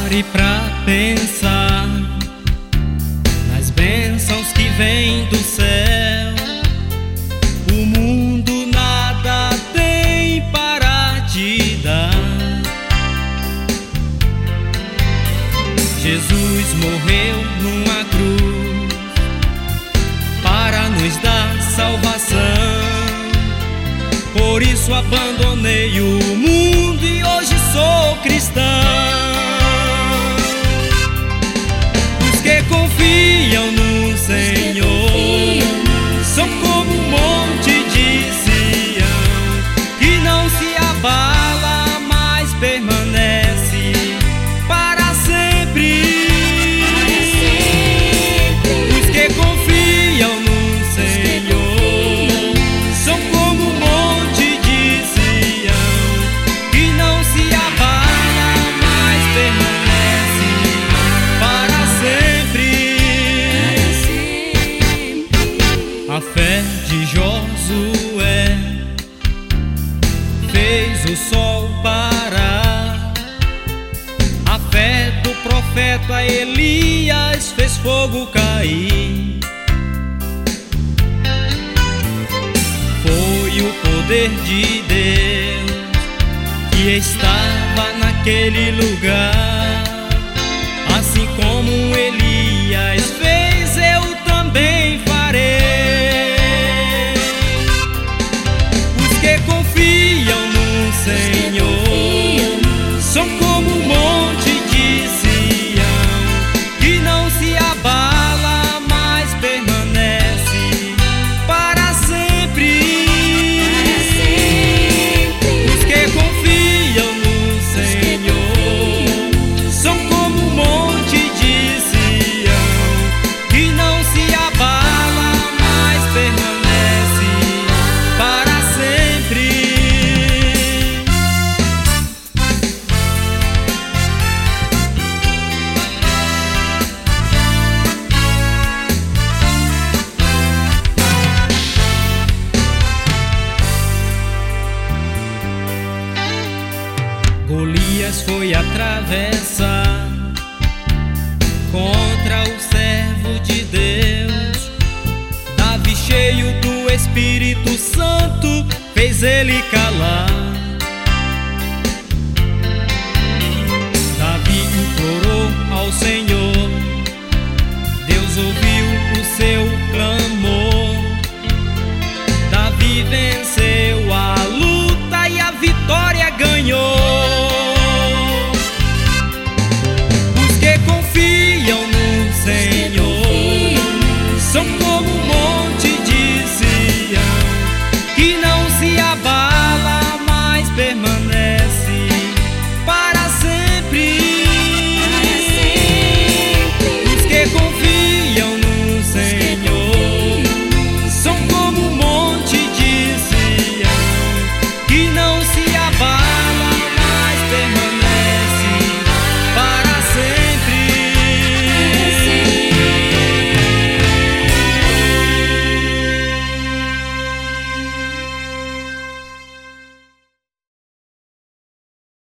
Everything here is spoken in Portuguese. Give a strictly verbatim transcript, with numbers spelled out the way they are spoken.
Pare pra pensar nas bênçãos que vêm do céu. O mundo nada tem para te dar. Jesus morreu numa cruz para nos dar salvação. Por isso abandonei o mundo e hoje sou cristão. Os que confiam no Senhor são como um monte de Sião, que não se abala, mas permanece para sempre. Os que confiam no Senhor são como um monte de Sião, que não se abala, mas permanece para sempre. A fé de Josué fez o sol parar. A fé do profeta Elias fez fogo cair. Foi o poder de Deus que estava naquele lugar. Assim como Elias fez, eu também farei. Os que confiam no Senhor são como um monte de Sião, que não se abala, mas permanece para sempre. Os que confiam no Senhor são como um monte de Sião, que não se abala, mas permanece para sempre. Golias foi atravessar contra o servo de Deus. Davi, cheio do Espírito Santo, fez ele calar.